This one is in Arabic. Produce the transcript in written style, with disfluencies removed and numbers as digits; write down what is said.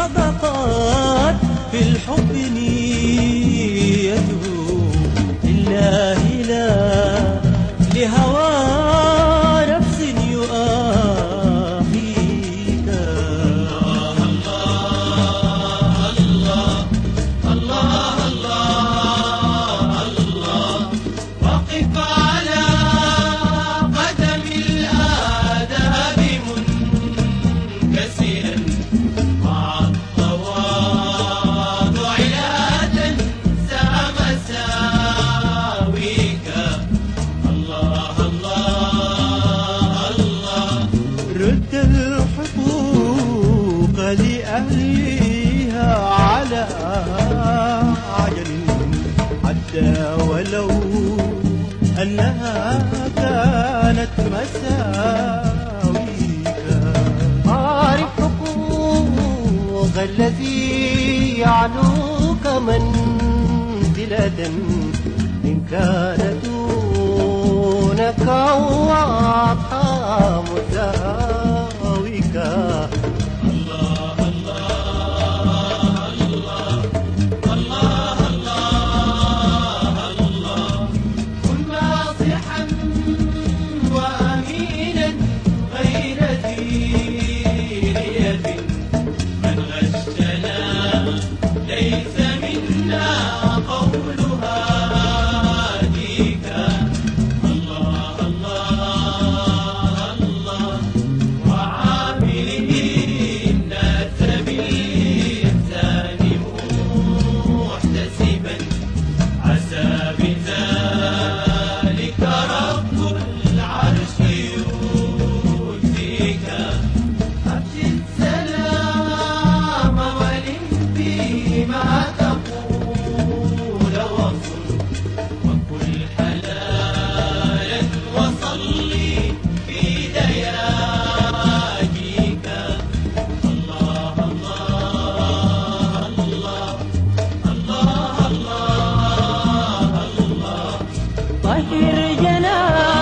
صدقات في الحب نيته لله لا لهوى نفس يؤاخيك. الله الله الله الله الله وقف على قدم الآداب منكسرا مع التواضع لا تنسى مساويك. الله الله الله رد الحقوق لأهلها على عجل حتى ولو أنها كانت مساويك. عارف حقوق الذي يعلوك منزلة إن كان دونك واضحة مساويك. الله الله الله الله الله الله كن ناصحا وأمينا غير ذي من غشنا ليس منا قولها ديك. الله الله الله وعامله الناس بالإحسان محتسبا عسى بذلك رب العرش يؤتيك. أبشر السلام ولم بما تقول وصل وكل حلالا وصلي في دياجيك. الله الله الله الله الله الله طهر جنانك